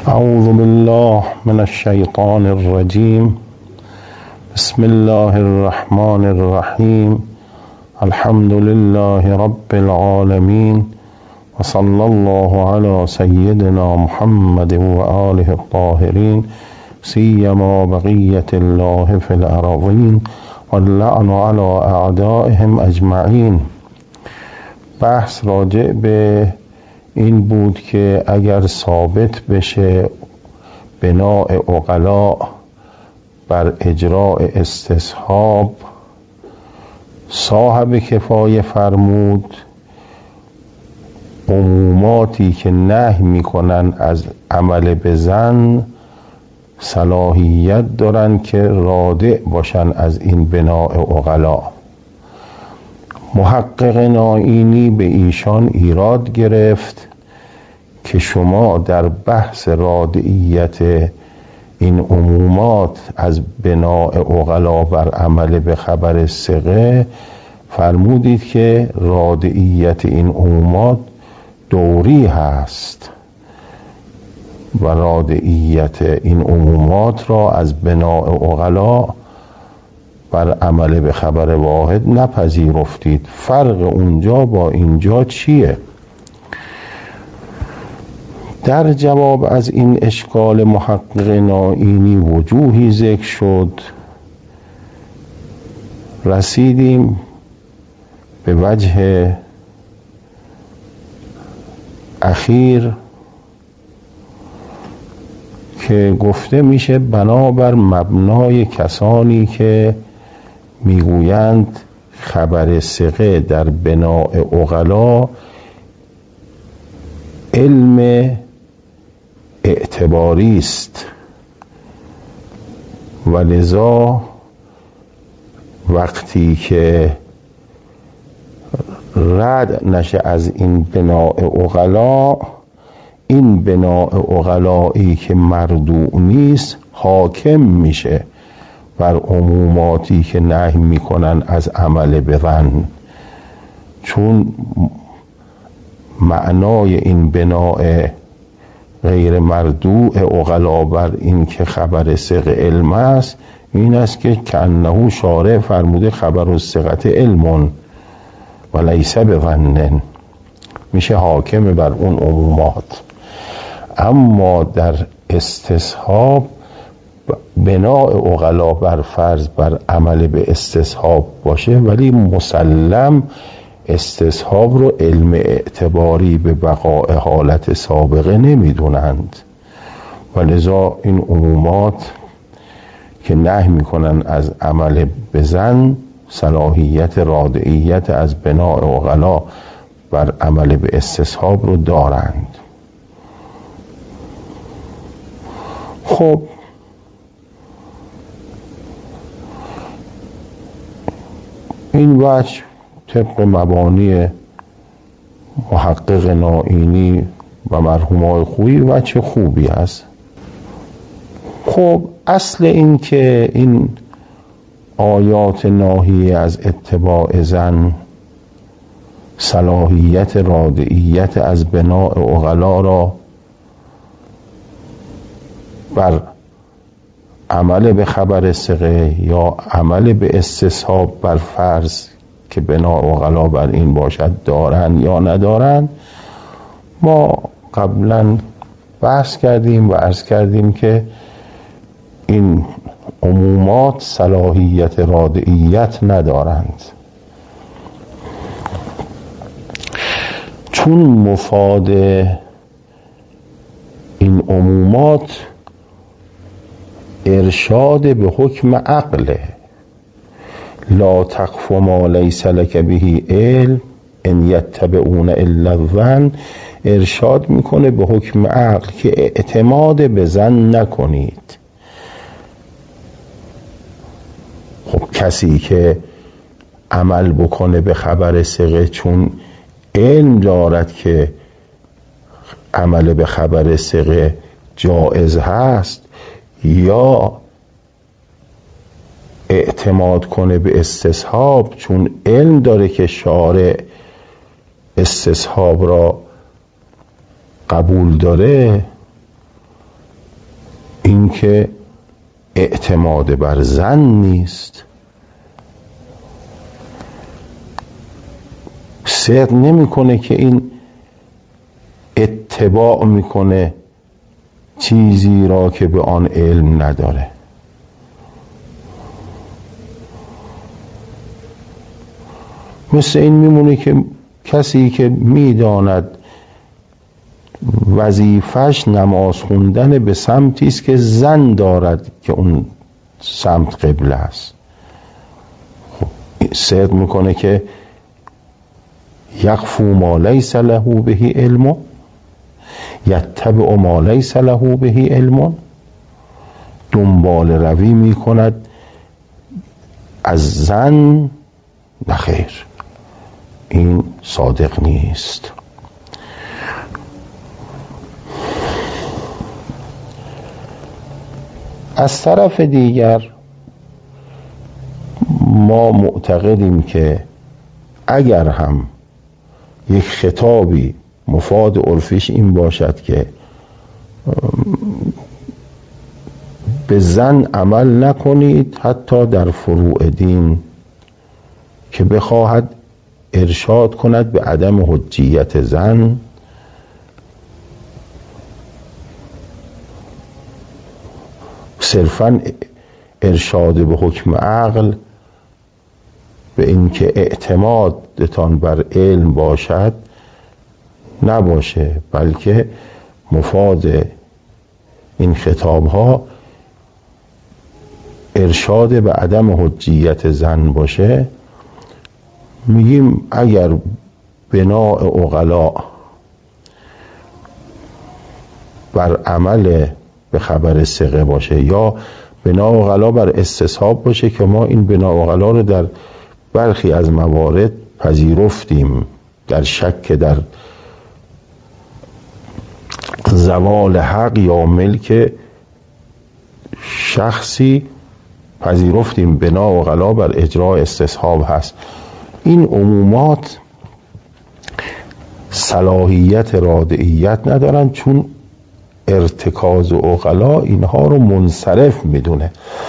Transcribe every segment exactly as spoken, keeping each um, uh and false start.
اعوذ بالله من الشیطان الرجیم. بسم الله الرحمن الرحیم. الحمد لله رب العالمین و صلی الله علی سیدنا محمد و آله الطاهرین سیما بقیة الله فی الارضین واللعن علی اعدائهم اجمعین. بحث راجع به این بود که اگر ثابت بشه بناء عقلا بر اجراء استصحاب، صاحب کفایه فرمود عموماتی که نهی میکنن از عمل به زن صلاحیت دارن که رادع باشن از این بناء عقلا. محقق نائینی به ایشان ایراد گرفت که شما در بحث رادعیت این عمومات از بناء عقلا بر عمل به خبر ثقه فرمودید که رادعیت این عمومات دوری هست و رادعیت این عمومات را از بناء عقلا بر عمل به خبر واحد نپذیرفتید. فرق اونجا با اینجا چیه؟ در جواب از این اشکال محقق نائینی وجوهی ذکر شد. رسیدیم به وجه اخیر که گفته میشه بنابر مبنای کسانی که میگویند خبر ثقه در بناء عقلا علم اعتباری است و لذا وقتی که رد نشه از این بناء عقلا، این بناء عقلایی که مردوع نیست حاکم میشه بر عموماتی که نهی میکنن از عمل به ظن، چون معنای این بناء غیر مردوع عقلا بر این که خبر ثقه علم است این است که کأنه شارع فرموده خبر الثقة علم و لیس بظن، میشه حاکم بر اون عمومات. اما در استصحاب بناء عقلا بر فرض بر عمل به استصحاب باشه، ولی مسلم استصحاب رو علم اعتباری به بقاء حالت سابقه نمیدونند و لذا این عمومات که نهی میکنن از عمل به زن صلاحیت رادعیت از بناء عقلا بر عمل به استصحاب رو دارند. خب این وجه طبق مبانی محقق نائینی و مرحومای خویی وجه خوبی است. خب اصل این که این آیات ناهیه از اتباع زن صلاحیت رادعیت از بناء عقلا را بر عمل به خبر ثقه یا عمل به استصحاب بر فرض که بناء عقلا بر این باشد دارن یا ندارن، ما قبلا بحث کردیم و عرض کردیم که این عمومات صلاحیت رادعیت ندارند، چون مفاد این عمومات ارشاد به حکم عقله. لا تقف ما لیس لک به علم ان یتبعون الا الظن، ارشاد میکنه به حکم عقل که اعتماد به ظن نکنید. خب کسی که عمل بکنه به خبر ثقه چون علم دارد که عمل به خبر ثقه جائز هست، یا اعتماد کنه به استصحاب چون علم داره که شارع استصحاب را قبول داره، اینکه اعتماد بر زن نیست. صدق نمیکنه که این اتباع میکنه چیزی را که به آن علم نداره. مثل این میمونه که کسی که میداند وظیفش نماز خوندن به سمتی است که زن دارد که اون سمت قبله است، خب صدق میکنه که یخفو ما لیس له به علم یتبع ما لیس له به علم، دنبال روی میکند از زن. نخیر، این صادق نیست. از طرف دیگر ما معتقدیم که اگر هم یک خطابی مفاد عرفیش این باشد که به زن عمل نکنید حتی در فروع دین، که بخواهد ارشاد کند به عدم حجیت زن، صرفاً ارشاد به حکم عقل، به اینکه اعتمادتان بر علم باشد نباشه، بلکه مفاد این خطاب ها ارشاد به عدم حجیت زن باشه. میگیم اگر بناء عقلا بر عمل به خبر ثقه باشه یا بناء عقلا بر استصحاب باشه، که ما این بناء عقلا رو در برخی از موارد پذیرفتیم، در شک در زوال حق یا ملک شخصی پذیرفتیم بناء عقلا بر اجراء استصحاب هست. این عمومات صلاحیت رادعیت ندارن، چون ارتکاز عقلا اینها رو منصرف میدونه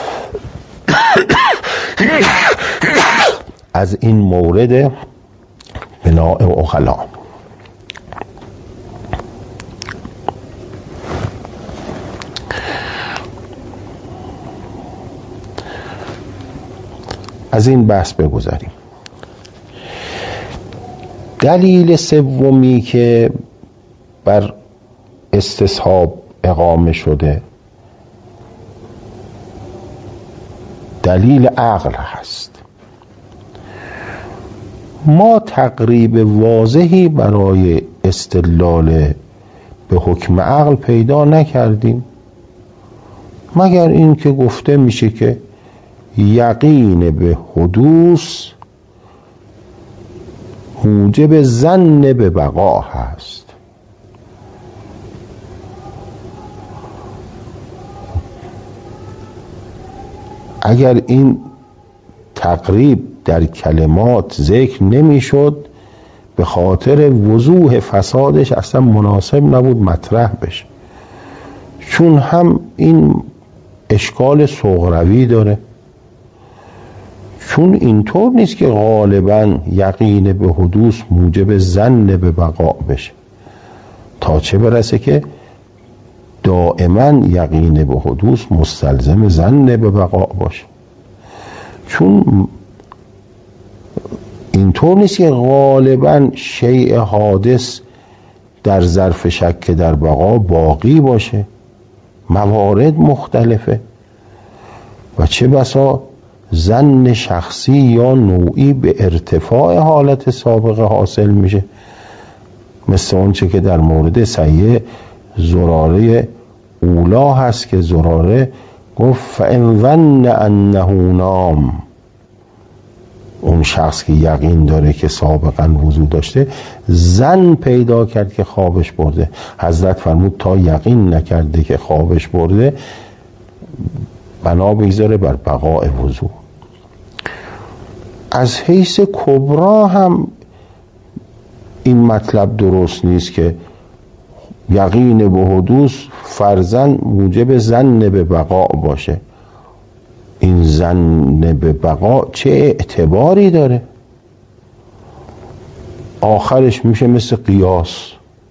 از این مورد بناء عقلا. از این بحث بگذاریم. دلیل سومی که بر استصحاب اقامه شده دلیل عقل هست. ما تقریب واضحی برای استدلال به حکم عقل پیدا نکردیم، مگر این که گفته میشه که یقین به حدوث موجب ظن به بقا هست. اگر این تقریب در کلمات ذکر نمیشد، به خاطر وضوح فسادش اصلا مناسب نبود مطرح بشه، چون هم این اشکال صغروی داره، چون اینطور نیست که غالبا یقین به حدوث موجب ظن به بقا بشه، تا چه برسه که دائما یقین به حدوث مستلزم ظن به بقا باشه. چون اینطور نیست که غالبا شیء حادث در ظرف شک در بقا باقی باشه، موارد مختلفه و چه بسا ظن شخصی یا نوعی به ارتفاع حالت سابقه حاصل میشه، مثل اون چه که در مورد سیه زراره اولا هست که زراره گفت فَإِنْ ظَنَّ أَنَّهُ نام، اون شخص که یقین داره که سابقا وضو داشته ظن پیدا کرد که خوابش برده. حضرت فرمود تا یقین نکرده که خوابش برده بنا بگذاره بر بقاء وضو. از حیث کبرا هم این مطلب درست نیست که یقین به حدوث فرضاً موجب ظن به بقا باشه. این ظن به بقا چه اعتباری داره؟ آخرش میشه مثل قیاس.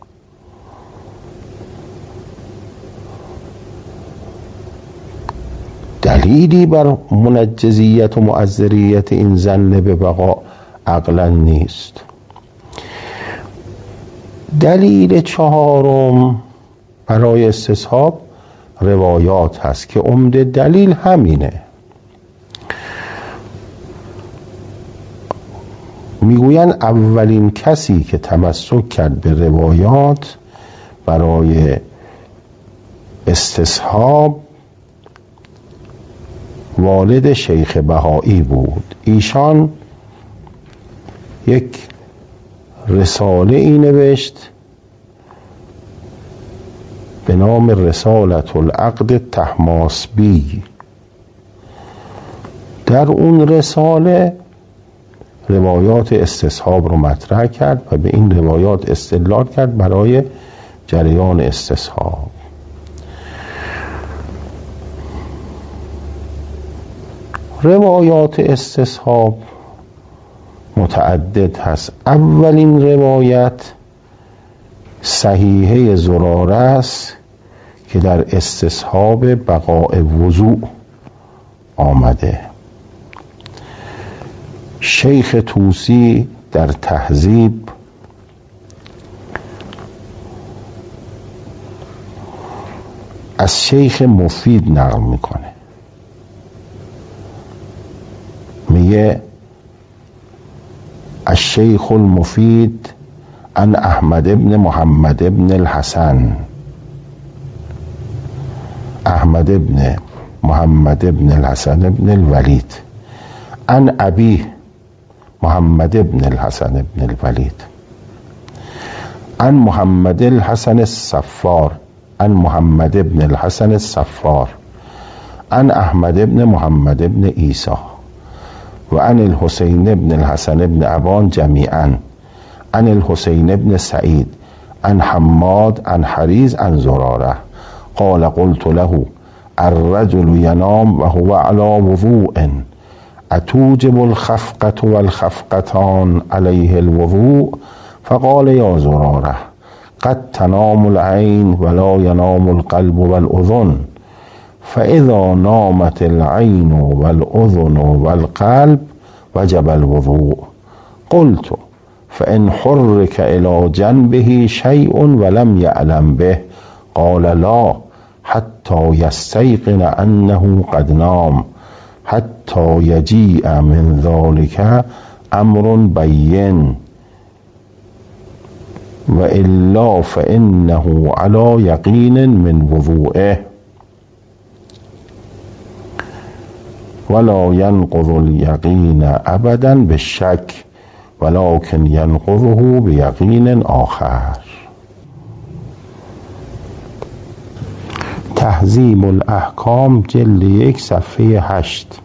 دلیلی بر منجزیت و مؤثریت این ظن به بقا عقلا نیست. دلیل چهارم برای استصحاب روایات هست که عمده دلیل همینه. میگوین اولین کسی که تمسک کرد به روایات برای استصحاب والد شیخ بهایی بود. ایشان یک رساله ای نوشت به نام رسالت العقد طهماسبی. در اون رساله روایات استصحاب رو مطرح کرد و به این روایات استدلال کرد برای جریان استصحاب. روایات استصحاب متعدد هست. اولین روایت صحیحه زراره است که در استصحاب بقاء وضوء آمده. شیخ طوسی در تهذیب از شیخ مفید نقل میکنه، میگه الشیخ المفید عن احمد ابن محمد ابن الحسن، احمد ابن محمد ابن الحسن ابن الولید، عن ابی محمد ابن الحسن ابن الولید، عن محمد الحسن الصفار، عن محمد ابن الحسن الصفار، عن احمد ابن محمد ابن عیسی و عن الحسین ابن الحسن ابن ابان جمیعا، عن الحسین ابن سعید، عن حماد، عن حریز، عن زراره قال قلت له الرجل ینام و هو علی وضوء اتوجب الخفقة والخفقتان علیه الوضوء؟ فقال یا زراره قد تنام العین ولا ینام القلب والأذن، فاذا نامت العین والأذن والقلب وجب الوضوء. قلت فإن حرك إلى جنبه شيء ولم يعلم به؟ قال لا حتى يستيقن أنه قد نام حتى يجيء من ذلك أمر بين وإلا فإنه على يقين من وضوئه ولا ينقض اليقين أبدا بالشك ولكن ينقضه بيقين آخر. تهذیب الاحکام جلد یک صفحه هشت.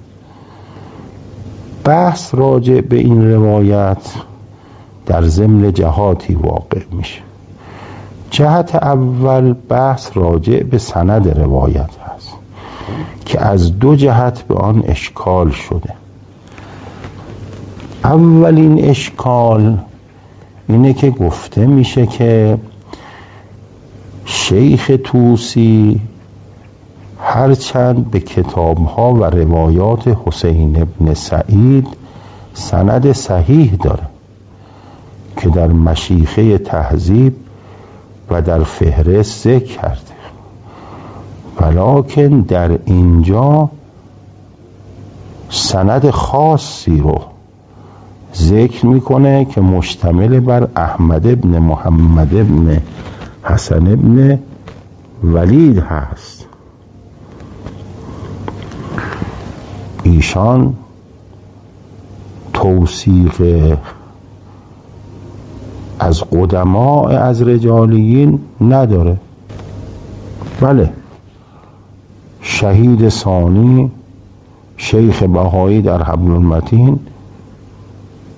بحث راجع به این روایت در ضمن جهاتی واقع میشه. جهت اول بحث راجع به سند روایت هست که از دو جهت به آن اشکال شده. اولین اشکال اینه که گفته میشه که شیخ طوسی هرچند به کتابها و روایات حسین ابن سعید سند صحیح داره که در مشیخه تهذیب و در فهرست ذکر کرده، ولکن در اینجا سند خاصی رو ذکر میکنه که مشتمل بر احمد ابن محمد ابن حسن ابن ولید هست. ایشان توثیق از قدماء از رجالیین نداره. بله، شهید ثانی شیخ بهایی در حبل المتین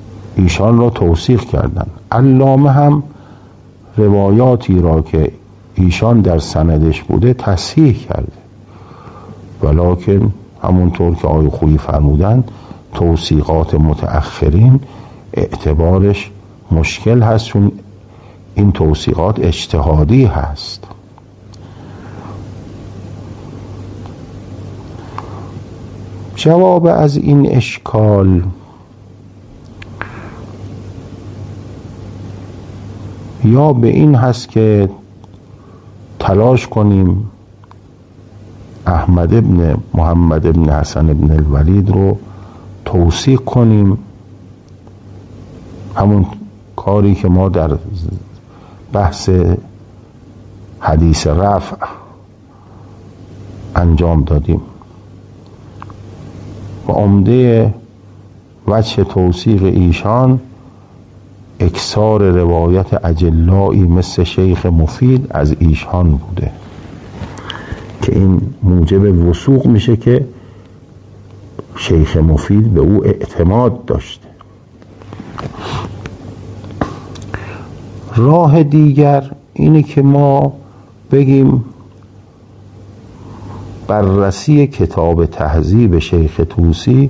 ایشان را توثیق کردند. علامه هم روایاتی را که ایشان در سندش بوده تصحیح کرده، ولکن همونطور که آقای خویی فرمودن توثیقات متأخرین اعتبارش مشکل هست، چون این توثیقات اجتهادی هست. جواب از این اشکال یا به این هست که تلاش کنیم احمد ابن محمد ابن حسن ابن الولید رو توثیق کنیم، همون کاری که ما در بحث حدیث رفع انجام دادیم. و عمده وجه توثیق ایشان اکثار روایت اجلایی مثل شیخ مفید از ایشان بوده که این موجب وثوق میشه که شیخ مفید به او اعتماد داشته. راه دیگر اینه که ما بگیم بررسی کتاب تهذیب شیخ طوسی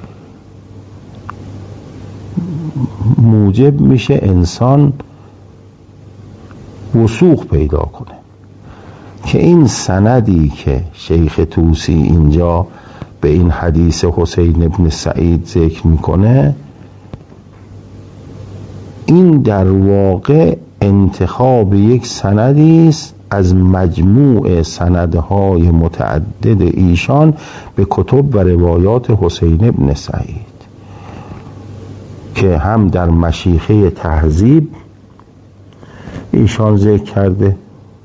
موجب میشه انسان وثوق پیدا کنه که این سندی که شیخ طوسی اینجا به این حدیث حسین ابن سعید ذکر میکنه، این در واقع انتخاب یک سندی است از مجموع سندهای متعدد ایشان به کتب و روایات حسین ابن سعید که هم در مشیخه تهذیب ایشان ذکر کرده،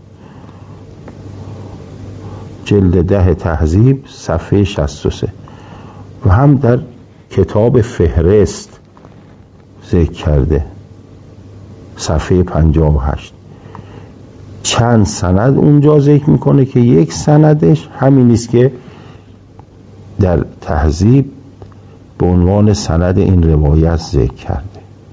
جلد ده تهذیب صفحه شصت و سه، و هم در کتاب فهرست ذکر کرده صفحه پنجاه و هشت. چند سند اونجا ذکر میکنه که یک سندش همین است که در تهذیب به عنوان سند این روایت ذکر کرده.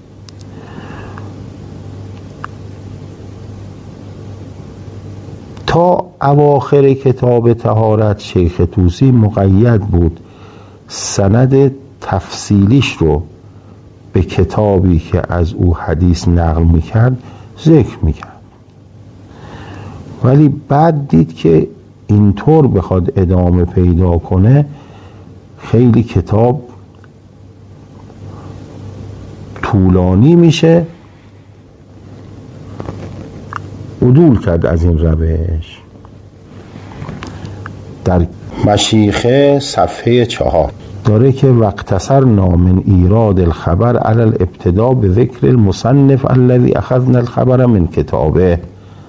تا اواخر کتاب طهارت شیخ طوسی مقید بود سند تفصیلیش رو به کتابی که از او حدیث نقل میکرد ذکر میکرد، ولی بعد دید که اینطور بخواد ادامه پیدا کنه خیلی کتاب طولانی میشه، عدول کرد از این روش. در مشیخه صفحه چهار داره که واقتصرنا من ایراد الخبر علی الابتداء به ذکر المصنف الذي اخذنا الخبر من کتابه،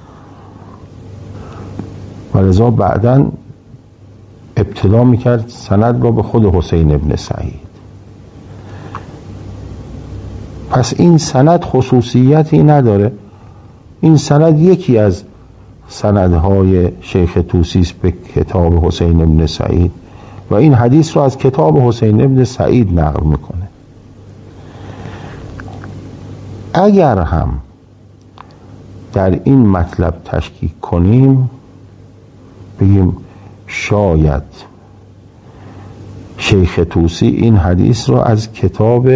ولذا بعداً ابتدا میکرد سند را به خود حسین ابن سعید. پس این سند خصوصیتی نداره، این سند یکی از سندهای شیخ طوسی است به کتاب حسین ابن سعید و این حدیث را از کتاب حسین ابن سعید نقل میکنه. اگر هم در این مطلب تشکیک کنیم بگیم شاید شیخ طوسی این حدیث را از کتاب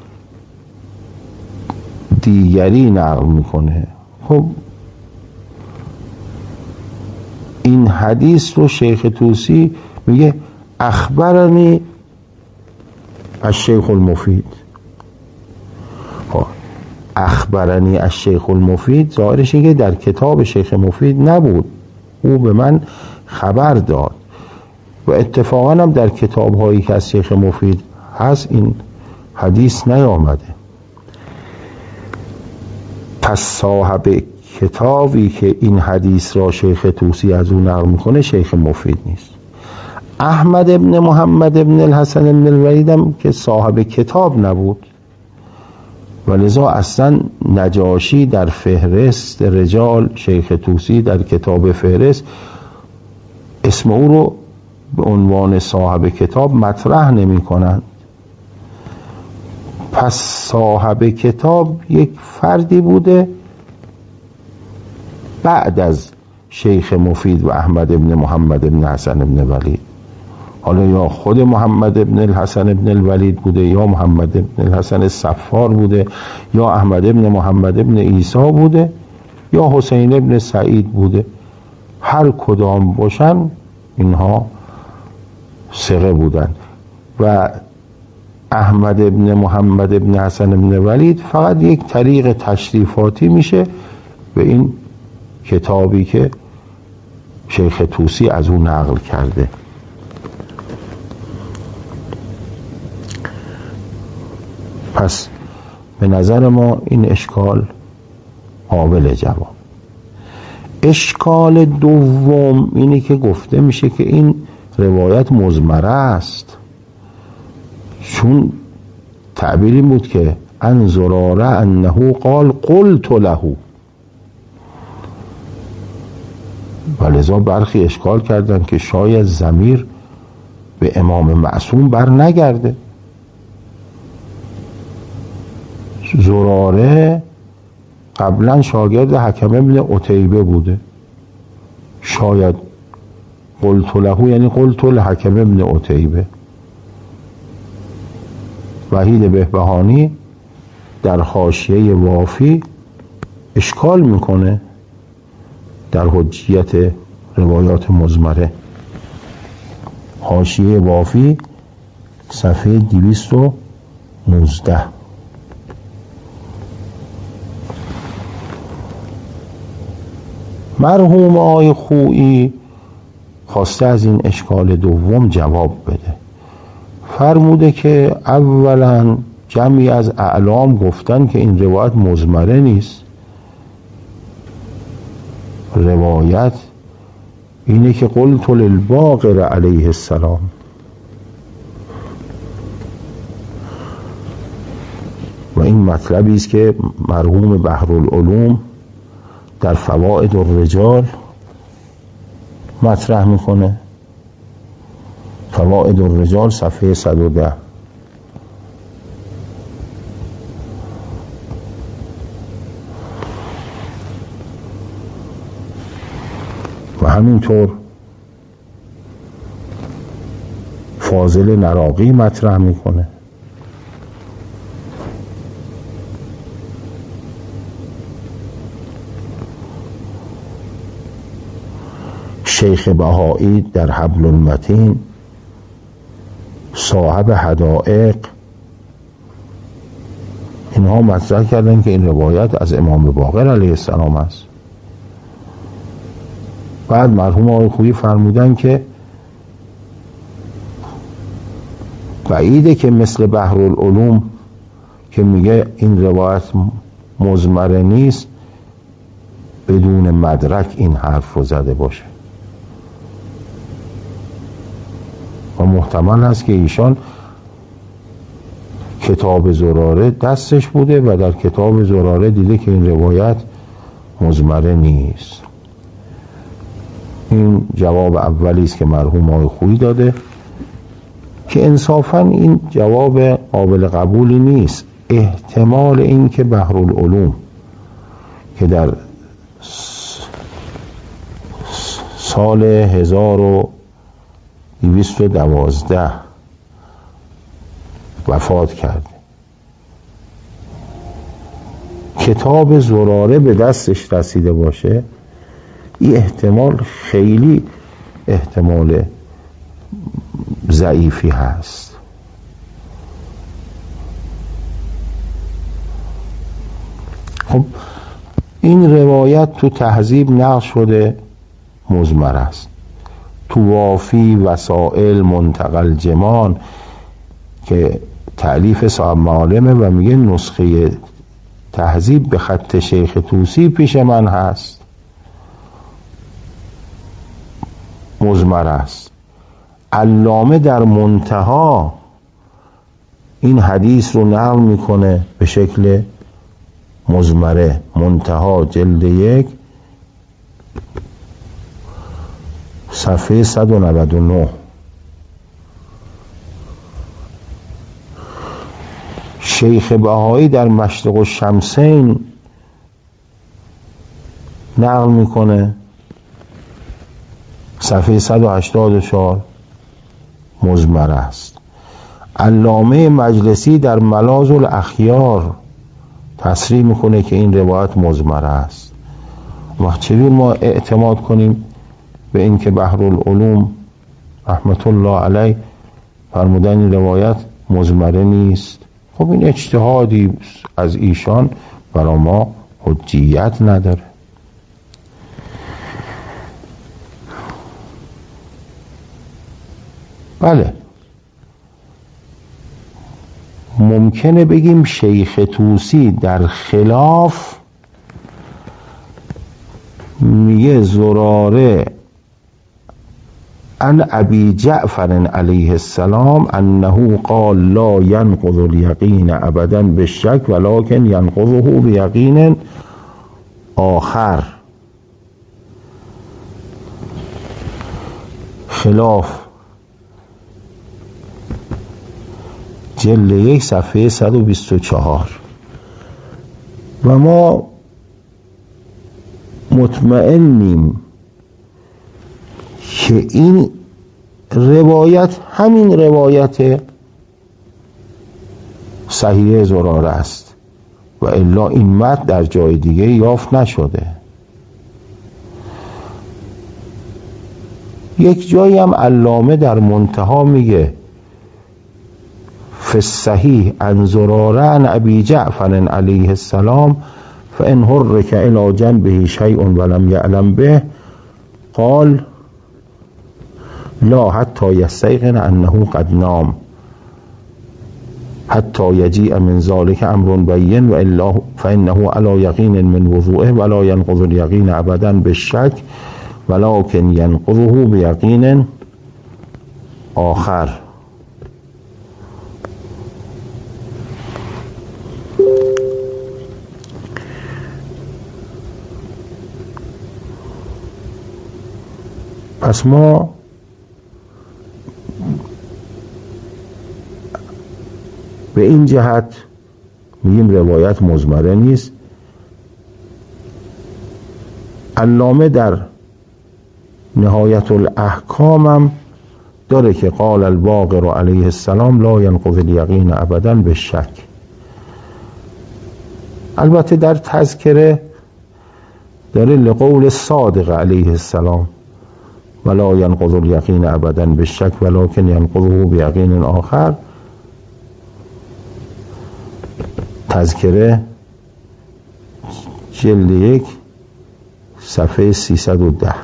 دیگری نقل میکنه، خب این حدیث رو شیخ طوسی میگه اخبرنی از شیخ المفید. اخبرنی از شیخ المفید ظاهرش اینه که در کتاب شیخ مفید نبود، او به من خبر داد و اتفاقا هم در کتاب هایی که از شیخ مفید هست این حدیث نیامده. پس صاحب کتابی که این حدیث را شیخ طوسی از او نقل میکنه شیخ مفید نیست. احمد ابن محمد ابن الحسن ابن الولید هم که صاحب کتاب نبود، ولذا اصلا نجاشی در فهرست رجال شیخ طوسی در کتاب فهرست اسم او رو به عنوان صاحب کتاب مطرح نمی کنند. پس صاحب کتاب یک فردی بوده بعد از شیخ مفید و احمد ابن محمد ابن حسن ابن ولید. حالا یا خود محمد ابن الحسن ابن الولید بوده، یا محمد ابن الحسن الصفار بوده، یا احمد ابن محمد ابن عیسی بوده، یا حسین ابن سعید بوده. هر کدام باشن اینها ثقه بودن. و احمد ابن محمد ابن حسن ابن ولید فقط یک طریق تشریفاتی میشه به این کتابی که شیخ طوسی از او نقل کرده. پس به نظر ما این اشکال قابل جواب. اشکال دوم اینی که گفته میشه که این روایت مضمره است، چون تعبیر این بود که ان زراره انه قال قلت له، و لذا برخی اشکال کردن که شاید ضمیر به امام معصوم بر نگرده. زراره قبلا شاگرد حکم ابن عتیبه بوده، شاید قلت له یعنی قلت لحکم ابن عتیبه. وحید بهبهانی در حاشیه وافی اشکال میکنه در حجیت روایات مضمره. حاشیه وافی صفحه دویست و نوزده. مرحوم آقای خویی خواسته از این اشکال دوم جواب بده. فرموده که اولا جمعی از اعلام گفتن که این روایت مضمره نیست. روایت اینه که قلت للباقر علیه السلام. و این مطلبی است که مرحوم بحرالعلوم در فوائد الرجال مطرح میکنه. فوائد الرجال صفحه صد و ده. و همینطور فاضل نراقی مطرح میکنه. شیخ بهایی در حبل المتین، صاحب حدائق، اینها مطرح کردن که این روایت از امام باقر علیه السلام است. بعد مرحوم آقای خویی فرمودن که بعیده که مثل بحرالعلوم که میگه این روایت مضمره نیست بدون مدرک این حرف رو زده باشه. و محتمل هست که ایشان کتاب زراره دستش بوده و در کتاب زراره دیده که این روایت مضمره نیست. این جواب اولی است که مرحوم آقای خویی داده که انصافاً این جواب قابل قبولی نیست. احتمال این که بحرالعلوم که در سال هزار و دویست و دوازده وفات کرده، کتاب زراره به دستش رسیده باشه، این احتمال خیلی احتمال ضعیفی هست. خب این روایت تو تهذیب نقل شده مضمر است. تو وافی وسائل منتقل جمان که تألیف صاحب معالمه و میگه نسخه تهذیب به خط شیخ طوسی پیش من هست، مضمر است. علامه در منتها این حدیث رو نقل میکنه به شکل مضمره. منتها جلد یک صفحه صد و نود و نه. شیخ بهایی در مشرق الشمسین نقل میکنه صفحه صد و هشتاد و چهار مضمر است. علامه مجلسی در ملاذ الاخیار تصریح میکنه که این روایت مضمر است. و چجور ما اعتماد کنیم به این که بحرالعلوم رحمت الله علیه فرمودن این روایت مضمره نیست؟ خب این اجتهادی از ایشان برای ما حجیت نداره. بله ممکنه بگیم شیخ طوسی در خلاف میگه زراره عن ابی جعفر علیه السلام انه قال لا ينقض اليقین ابدا بالشک ولكن ينقضه بیقین آخر. خلاف جلد یک صفحه صد و بیست و چهار. و ما مطمئنیم که این روایت همین روایت صحیح زراره است و الا این متن در جای دیگه یافت نشده. یک جایی هم علامه در منتها میگه فی الصحیح عن زراره عن ابی جعفر علیه السلام فان حرک الی جنبه شیء ولم یعلم به قال لا حتی یستیقن انه قد نام حتی یجیء من ذلك امر بین و الا فانه علی یقین من وضوئه ولا ينقض اليقین ابدا بالشک ولكن ينقضه بیقین آخر. پس ما به این جهت میگیم روایت مضمره نیست. علامه در نهایت الاحکام هم داره که قال الباقر علیه السلام لا ينقض الیقین ابدا بالشک. البته در تذکره داره لقول صادق علیه السلام ولا ينقض اليقین ابدا بالشک ولكن ينقضه بیقین آخر. تذکره جلد یک صفحه سیصد و ده.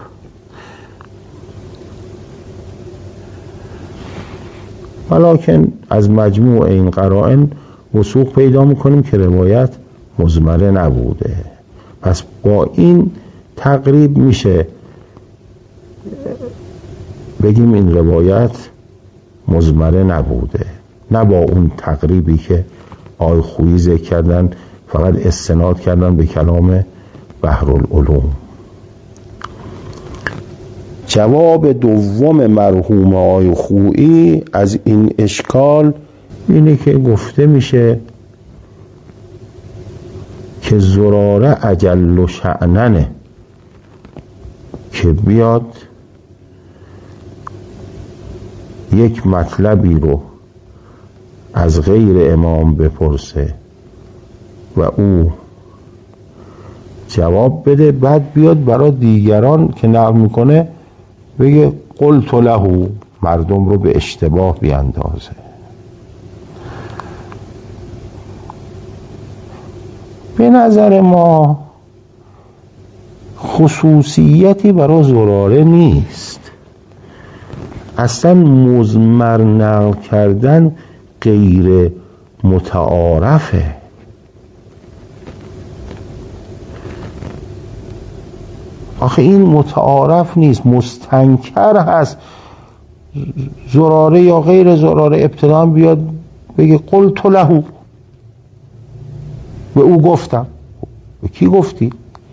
ولکن از مجموع این قرائن وثوق پیدا میکنیم که روایت مضمره نبوده. پس با این تقریب میشه بگیم این روایت مضمره نبوده، نه با اون تقریبی که آقای خویی ذکر کردن فقط استناد کردن به کلام بحرالعلوم. جواب دوم مرحوم آقای خویی از این اشکال اینه که گفته میشه که زراره اجل شأننه که بیاد یک مطلبی رو از غیر امام بپرسه و او جواب بده، بعد بیاد برای دیگران که نقل میکنه بگه قلت له، مردم رو به اشتباه بیاندازه. به نظر ما خصوصیتی برای زراره نیست. اصلا مضمر نقل کردن غیر متعارفه. آخه این متعارف نیست، مستنکر هست. زراره یا غیر زراره ابتدا بیاد بگه قلت له، به او گفتم. به کی گفتی؟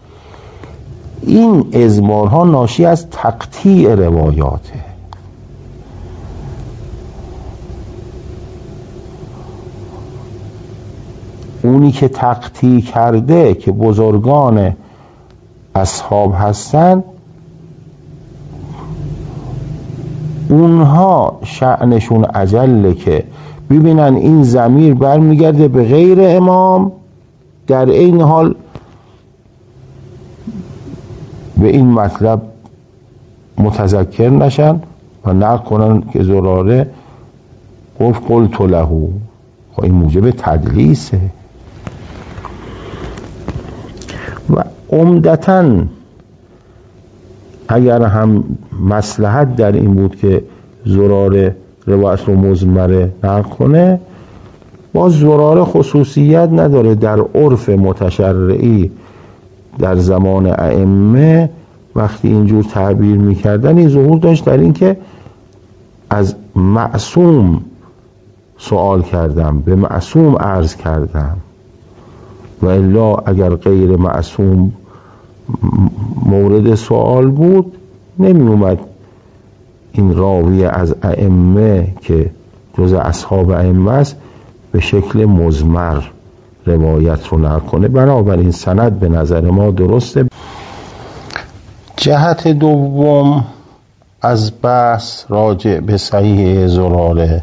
این اضمارها ناشی از تقطیع روایاته. اونی که تقطیع کرده که بزرگان اصحاب هستن اونها شأنشون اجله که ببینن این ضمیر برمیگرده به غیر امام، در این حال به این مطلب متذکر نشن و نقل کنن که زراره گفت قلت له. خب این موجب تدلیسه. و عمدتاً اگر هم مصلحت در این بود که زراره روایت رو مضمره نقل کنه، با زراره خصوصیت نداره. در عرف متشرعی در زمان ائمه وقتی اینجور تعبیر میکردن این ظهور داشت در این که از معصوم سوال کردم، به معصوم عرض کردم، و الا اگر غیر معصوم مورد سوال بود نمی اومد این راوی از ائمه که جز اصحاب ائمه است به شکل مضمر روایت رو نقل کنه. بنابراین سند به نظر ما درسته. جهت دوم از بحث راجع به صحیح زراره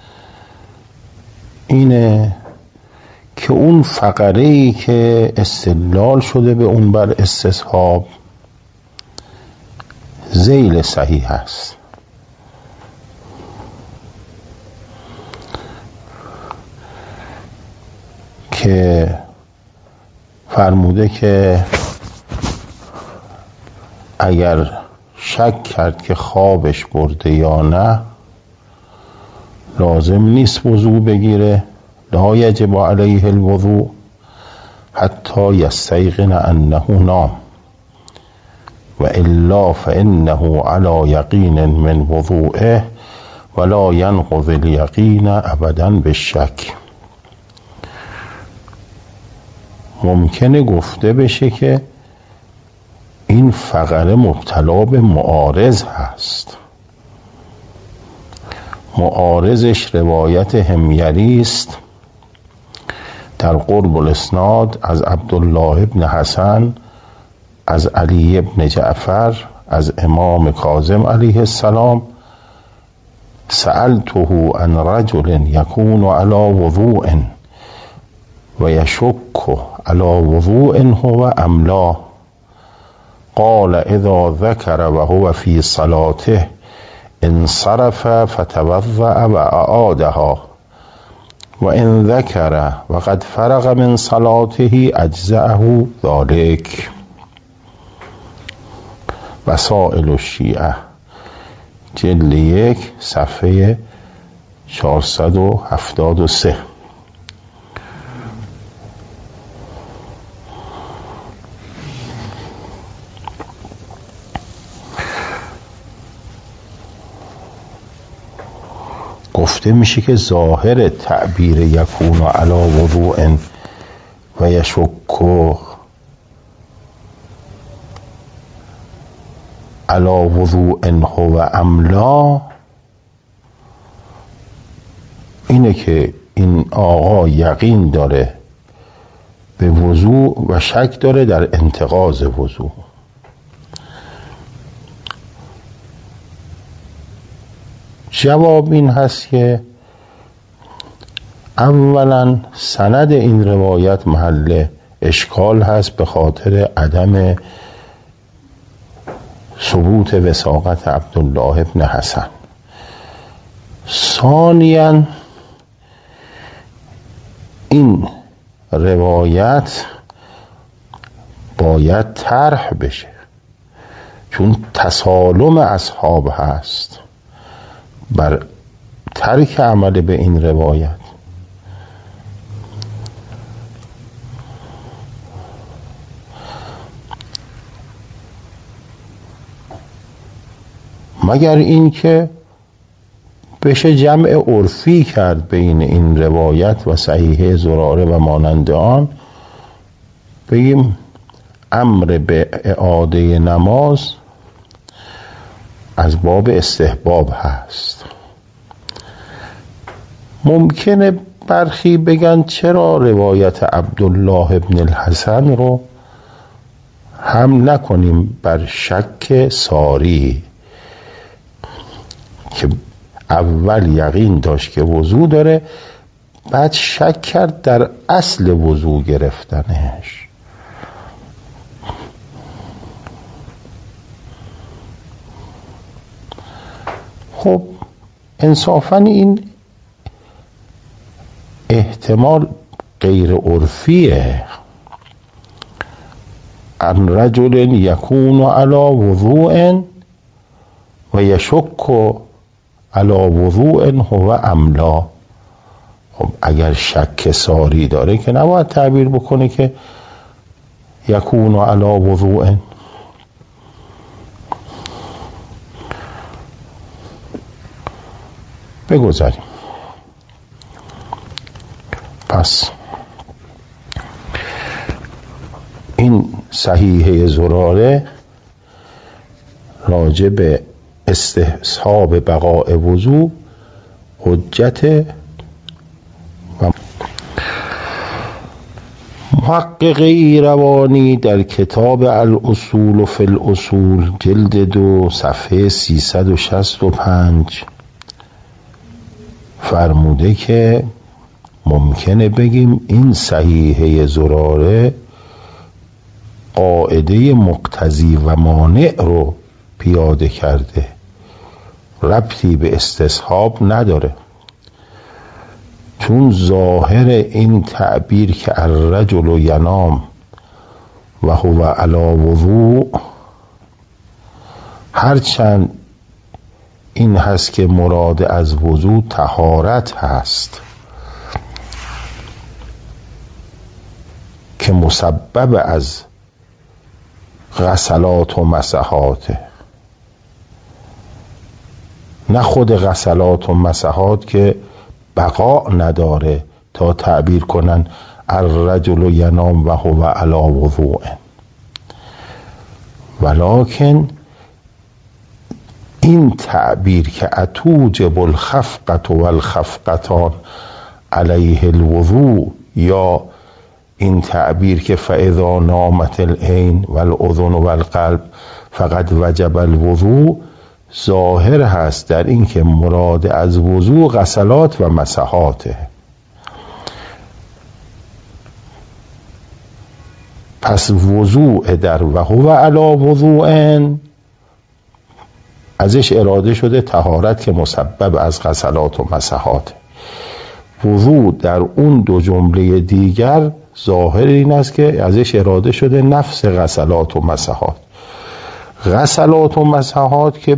اینه که اون فقره‌ای که استدلال شده به اون بر استصحاب ذیل صحیح است. که فرموده که اگر شک کرد که خوابش برده یا نه لازم نیست وضو بگیره، لا یجب علیه الوضوء حتی یستیقن انه نام و الا فانه علی یقین من وضوئه ولا ینقض الیقین ابدا بالشک. ممکنه گفته بشه که این فقره مبتلا به معارض هست. معارضش روایت حمیری است در قرب الاسناد از عبدالله ابن حسن از علی ابن جعفر از امام کاظم علیه السلام سألته عن رجل یکون علی وضوء و یشک علی وضوء هو ام لا قال اذا ذکر و هو فی صلاته انصرف فتوضأ و اعادها و ان ذکر و قد فرغ من صلاته اجزأه ذلك. وسائل الشیعه جلد یک صفحه چهارصد و هفتاد و سه. گفته میشه که ظاهر تعبیر یکون علی وضوء و یشک علی وضوء هو ام لا اینه که این آقا یقین داره به وضوء و شک داره در انتقاض وضوء. جواب این هست که اولا سند این روایت محل اشکال هست به خاطر عدم ثبوت وثاقت عبدالله ابن حسن. ثانیاً این روایت باید طرح بشه چون تسالم اصحاب هست بر ترک عمل به این روایت. مگر این که بشه جمع عرفی کرد بین این روایت و صحیح زراره و مانند آن، بگیم امر به اعاده نماز از باب استحباب هست. ممکنه برخی بگن چرا روایت عبدالله ابن الحسن رو هم نکنیم بر شک ساری که اول یقین داشت که وضو داره، بعد شک کرد در اصل وضو گرفتنش. خب انصافاً این احتمال غیر عرفیه. ان رجل یکون علی وضوء و یشک علی وضوء هو ام لا. خب اگر شک ساری داره که نباید تعبیر بکنه که یکون علی وضوء. بگذاریم. پس این صحیحه زراره راجع به استصحاب بقاء وضو حجت. و محقق ایروانی در کتاب الاصول فی الاصول جلد دو صفحه سیصد و شصت و پنج فرموده که ممکنه بگیم این صحیحه زراره قاعده مقتضی و مانع رو پیاده کرده، ربطی به استصحاب نداره، چون ظاهر این تعبیر که الرجل ینام و هو علی وضوء، هرچند این هست که مراد از وضوء طهارت هست که مسبب از غسلات و مسحات، نه خود غسلات و مسحات که بقا نداره تا تعبیر کنن الرجل ینام و هو علی وضوء. ولکن این تعبیر که اتوجب الخفقة و الخفقتان علیه الوضوء، یا این تعبیر که فاذا نامت العین و الاذن و القلب فقط وجب الوضوء، ظاهر هست در این که مراد از وضوء غسلات و مسحاته. پس وضوء در و هو علی وضوء ازش اراده شده طهارت که مسبب از غسلات و مسحات. وضوء در اون دو جمله دیگر ظاهر این است که ازش اراده شده نفس غسلات و مسحات. غسلات و مسحات که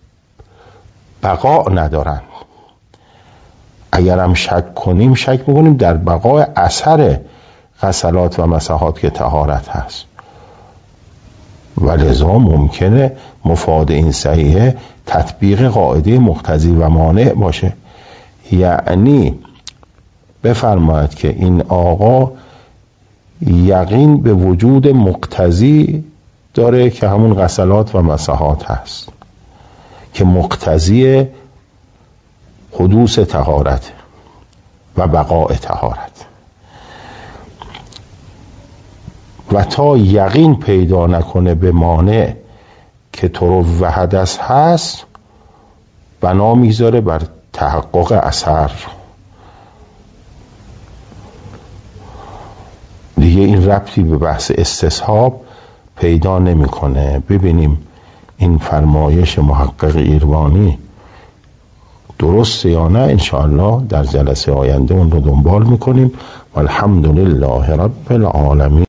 بقا ندارن، اگر هم شک کنیم شک میکنیم در بقای اثر غسلات و مسحات که طهارت هست، و لذا ممکنه مفاد این صحیحه تطبیق قاعده مقتضی و مانع باشه. یعنی بفرماید که این آقا یقین به وجود مقتضی داره که همون غسلات و مسحات هست که مقتضی حدوث طهارت و بقاء طهارت، و تا یقین پیدا نکنه به مانع که طرق و حدث هست بنا میذاره بر تحقق اثر. دیگه این ربطی به بحث استصحاب پیدا نمیکنه. ببینیم این فرمایش محقق ایروانی درسته یا نه. انشاءالله در جلسه آینده اون رو دنبال میکنیم. والحمدلله رب العالمین.